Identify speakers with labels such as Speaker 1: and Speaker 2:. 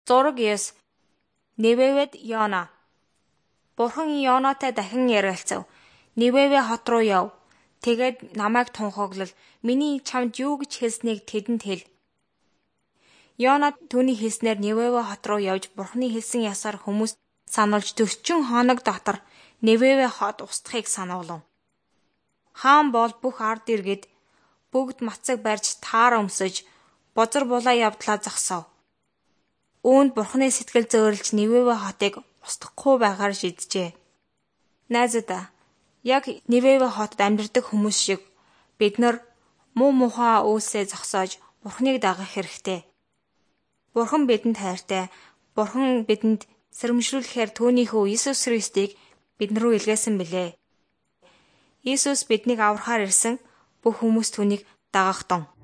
Speaker 1: Зураг 9. Ниневед Йона. Бурхан Йонатай дахин яриалцав. Ниневе хот руу яв. Тэгээд намайг тунхаглал. Миний чамд юу гэж хэлснийг тэдэнд хэл. Йона түүний хэлснээр Ниневе хот руу явж Бурханы хэлсэн ясаар хүмүүст сануулж 40 хоног дотор Ниневе хот устдахыг сануулав. Хаан бол бүх ард иргэд бүгд мацаг барьж таар өмсөж бозар булаа явдлаа зогсов. Үүнд Бурханы сэтгэл зөөлж Ниневе хотыг устгахгүй байгаар шийджээ. Найзуудаа, яг Ниневе хотод амьдардаг хүмүүс шиг бид нар муу мухай үйлсээ зогсоож Бурханыг дагах хэрэгтэй. Бурхан бидэнд хайртай. Бурхан бидэнд сэрэмжлүүлэхээр түүний хүү Иесус Христийг бид рүү илгээсэн билээ. Иесус биднийг аврахаар ирсэн, бүх хүмүүс түүнийг дагах тун.